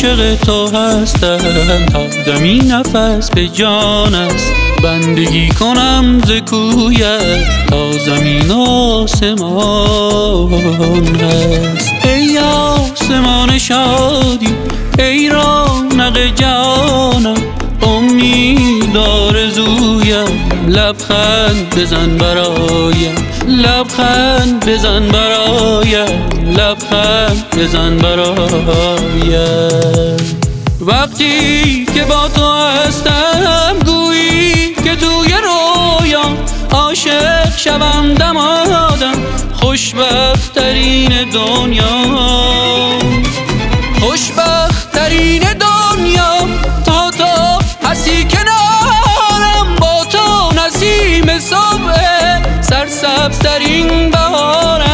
عاشق تو هستم، تا دمی نفس به جان است. بندگی کنم ز کویت تا زمین آسمان هست. ای آسمان شادی، ای رونق جانم، امید آرزویم، لبخند بزن برایم، لبخند بزن برایم، لبخند بزن برایم. وقتی که با تو هستم گویی که توی رویام، عاشق شوم دمادم، خوشبخت ترین دنیا، خوشبخت ترین دنیا. تا تو هستی کنارم، با تو نسیم صبح، سرسبز ترین بهارم.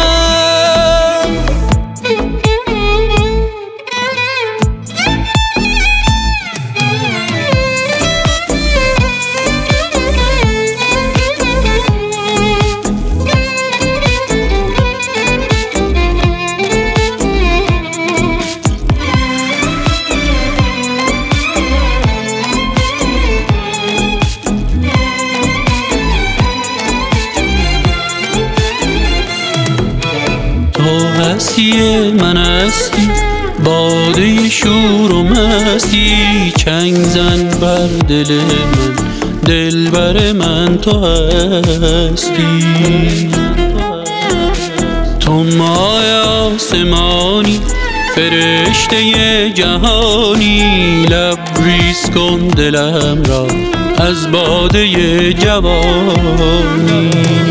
هستی من هستی، باده شور و مستی، چنگ زن بر دل من، دلبر من تو هستی. تو ماه آسمانی، فرشته جهانی، لبریز کن دلم را از باده جوانی.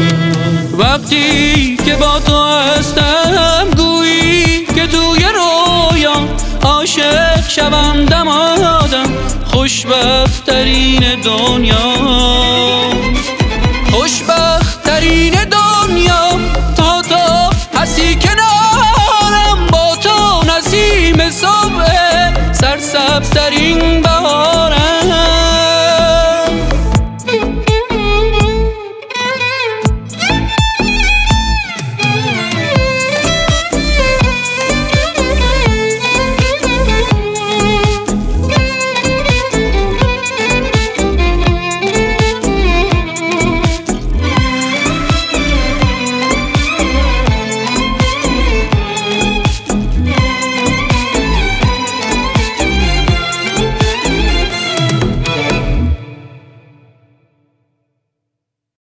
وقتی که با تو هستم گویی که توی رویام، عاشق شوم دمادم، خوشبخت ترین دنیا، خوشبخت ترین دنیا. تا تو هستی کنارم، با تو نسیم صبح، سرسبز ترین